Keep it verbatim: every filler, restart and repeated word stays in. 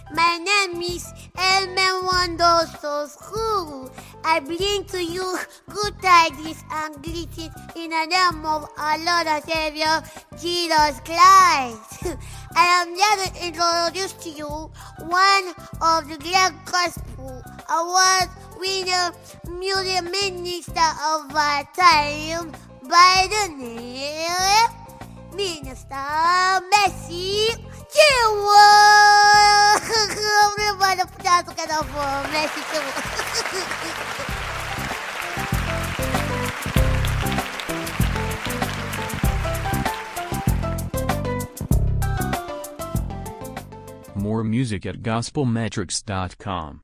My name is Elmer Wonderful. I bring to you good tidings and greetings in the name of our Lord and Savior, Jesus Christ. I am here to introduce to you one of the great gospel award winner music minister of our time by the name Minister Mercy Chinwo. Everybody put that together for Mercy Chinwo. More music at gospel metrics dot com.